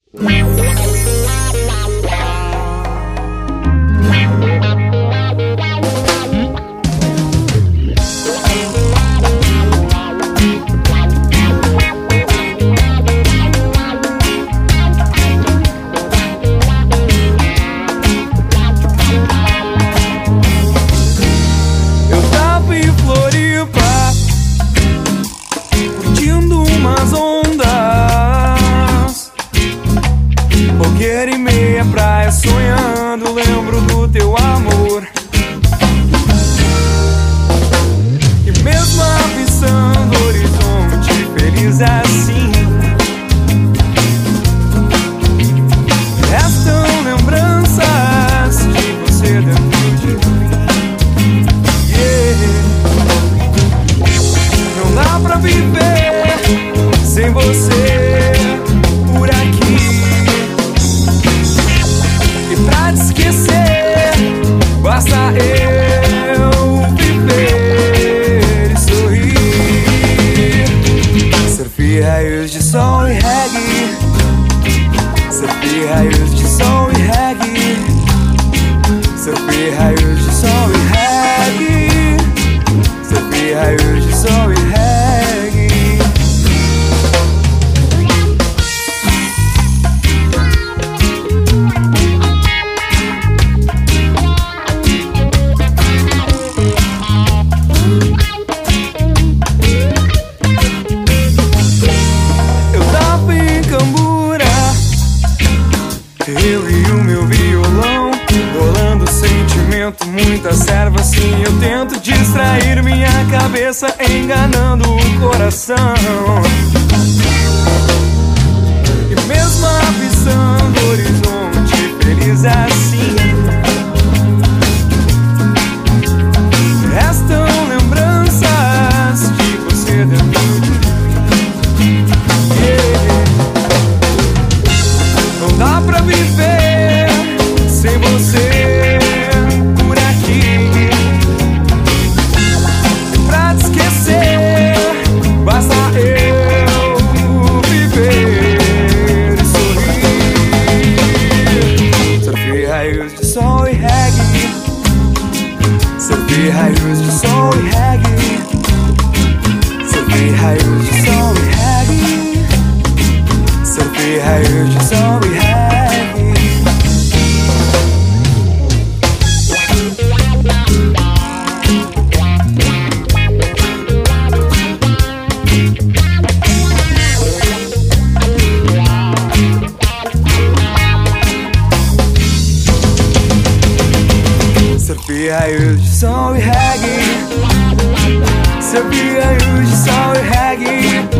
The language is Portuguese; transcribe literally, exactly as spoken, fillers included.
Fogueira e meia praia sonhando, lembro do teu amor. E mesmo avistando o horizonte, feliz assim, restam lembranças de você dentro de mim. Yeah. Não dá pra viver sem você por aqui. Pra te esquecer, basta eu viver e sorrir. Surfir raios de sol e reggae, surfir raios de sol e reggae, surfir raios de sol e reggae, surfir raios de sol e reggae. Eu e o meu violão, rolando sentimento, muita serva, assim eu tento distrair minha cabeça, enganando o coração. E mesmo avistando o horizonte, feliz assim, restam lembranças de você dentro de mim. Não dá pra viver sem você por aqui. Pra te esquecer, basta eu viver e sorrir. Surfir raios de sol e reggae, surfir raios de sol e reggae, surfir raios de sol e reggae, surfir raios de sol e reggae. Surfir raios de sol e reggae, surfir raios de sol e reggae.